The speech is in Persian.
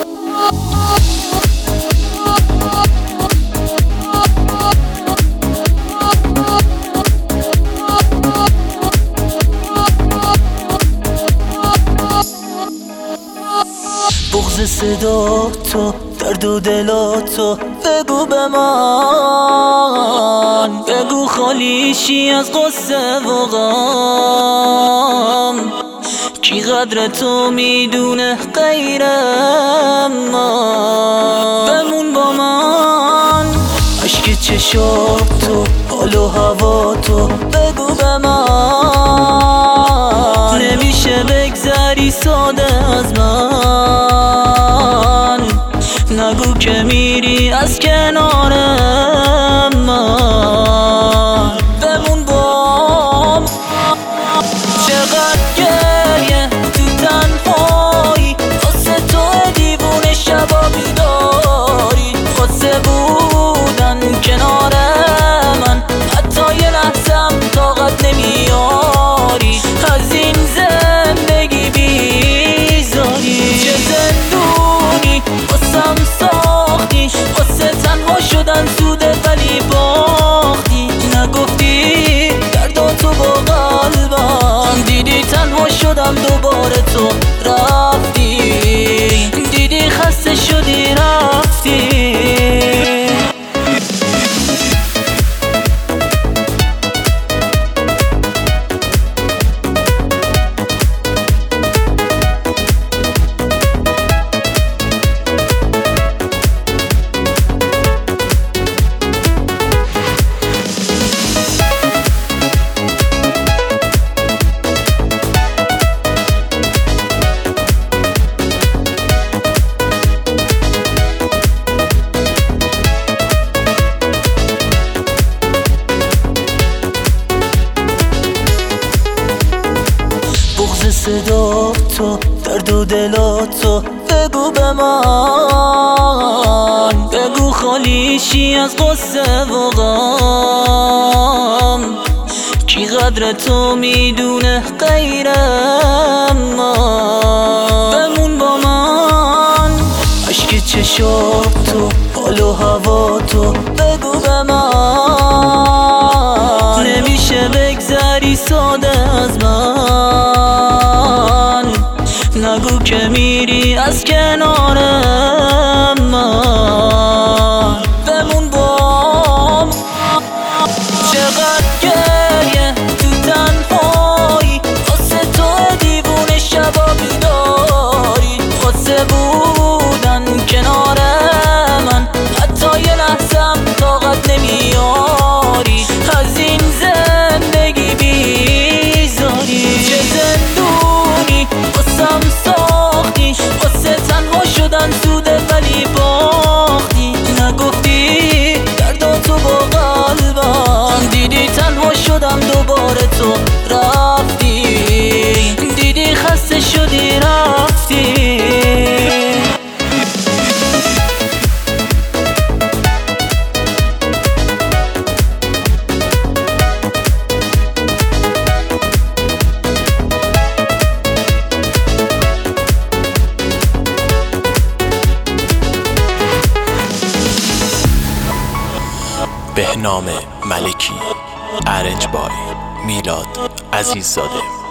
بغض صدا تو، درد و دلاتو بگو به من، بگو خالیشی از قصه و غم. کی قدر تو میدونه غیر من؟ بمون با من، عشق چشاتو، حال و هواتو بگو به من. نمیشه بگذری ساده از من، نگو که میری از کنار من. بمون با من، چقدر گریه تو تنهایی، واسه تو دیوونه شبا بیداری، واسه بودن کنار من حتی یه لحظم طاقت نمیاری. از این زندگی بیزاری، چه زندونی واسم ساختی، واسه تنها شدن سوده ولی باختی. نگفتی درداتو با قلبم، دیدی تنها شدم دوباره تو رفتی، دیدی خسته شدی رفتی. بغض صدا تو، درد و دلاتو بگو به من، بگو خالیشی از قصه و غم. کی قدر تو میدونه غیر من؟ بمون با من، عشق چشاتو، حال و هواتو بگو به من. نمیشه بگذری ساده از من، نگو که میری از کنار من. بمون با من، چقدر گریه تو تنهایی، واسه تو دیوونه شبا بیداری، واسه بودن کنار من حتی یه لحظم طاقت نمیاری. از این زندگی بیزاری، چه زندونی واسم ساختی، واسه تنها شدن سوده ولی باختی. نگفتی درداتو با قلبم، دیدی تنها شدم دوباره تو رفتی، دیدی خسته شدی رفتی. بهنام ملکی، ارنج بای میلاد عزیززاده.